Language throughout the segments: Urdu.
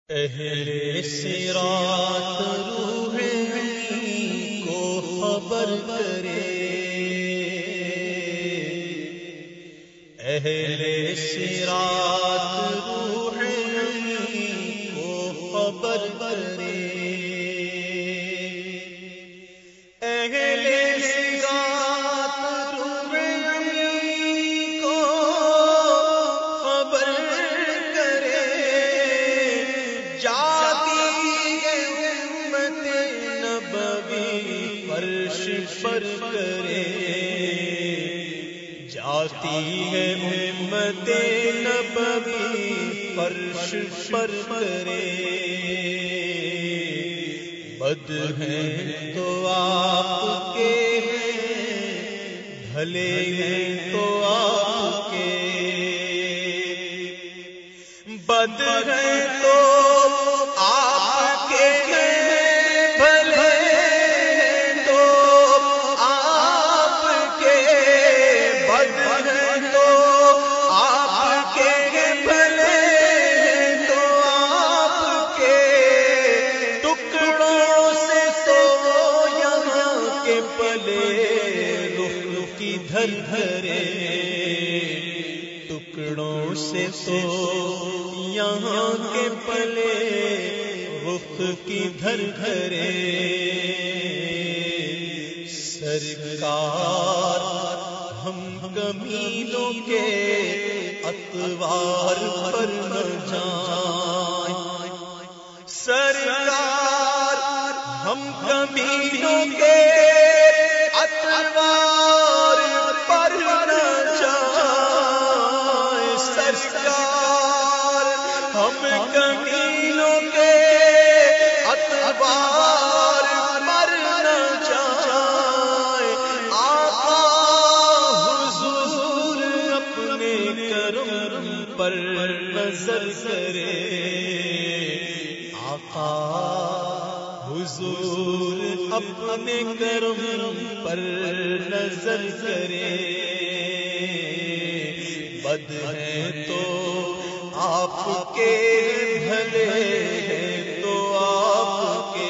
اہل صراط روح کو خبر کرے، اہل صراط روح کو خبر کرے، اہل صراط روح کو خبر کرے، جاتی ہے امت نبوی فرش پر کرے، جاتی ہے امت نبوی فرش پر کرے، بد ہیں تو آپ کے بھلے ہیں تو آپ کے، بد ہیں تو آپ کے بھلے تو آپ کے، بد ہیں تو آپ کے بھلے تو آپ کے، ٹکڑوں سے تو یہاں کے پلے رخ کی دھر دھرے، ٹکڑوں سے تو یہاں کے پلے رخ کی دھر دھرے، سرکار ہم کمینوں کے اطوار پر نہ جائیں، سرکار ہم کمینوں کے اطوار پر نہ جائیں، سرکار ہم کمینوں کے اطوار پر نہ جائیں، آقا حضور اپنے کرم پر نظر کرے، آقا حضور اپنے کرم پر نظر کرے، بد ہیں تو آپ کے بھلے ہیں تو آپ کے،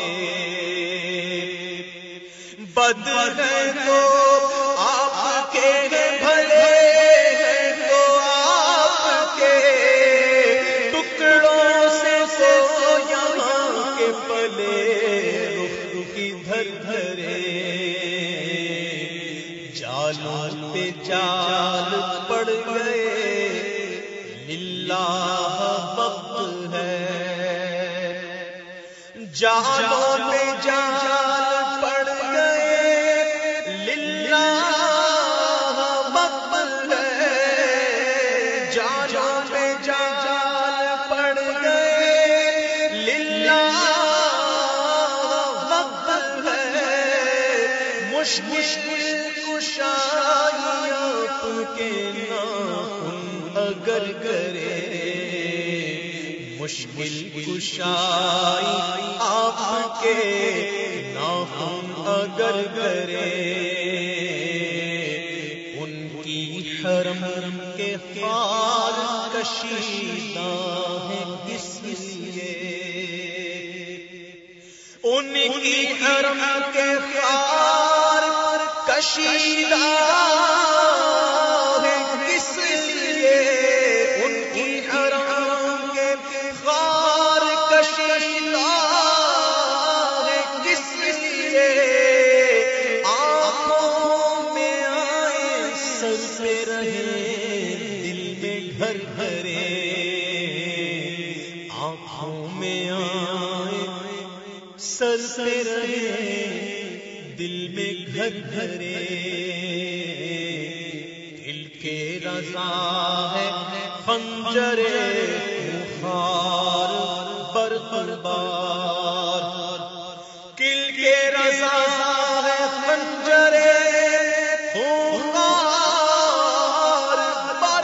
بد ہیں تو آپ کے بھلے ہیں تو آپ کے، ٹکڑوں سے تو یہاں کے پلے رخ کی دھر دھرے، جالوں پہ جال پڑ گئے للہ وقت ہے، جالوں پہ جال پڑ گئے للہ وقت ہے، جالوں پہ جال پڑ گئے للہ وقت ہے، مشکل کشائی آپ کے ناخن اگر کرے، مشکل کشائی آپ کے ناخن اگر کرے، ان کی حرم کے خار کشیدہ ہے کس لیے، ان کی حرم کے خار کشیدہ ہے کس لیے، ان کی حرم کے خار کشیدہ ہے کس لیے، آنکھوں میں آئے سر پہ رہے دل میں گھر گھرے، آنکھوں میں آئے سر پہ رہے دل میں گھر گھرے، دل کے رضا ہے خنجر خار بر بار، دل کے رضا ہے خنجر خار بر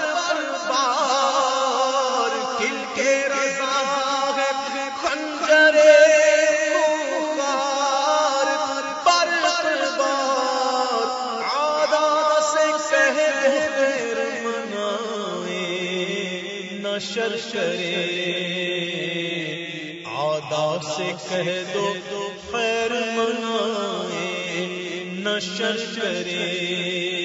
بار، دل کے رضا ہے خنجر شر کرے، آقا سے کہہ دو خیر منائے نشر کرے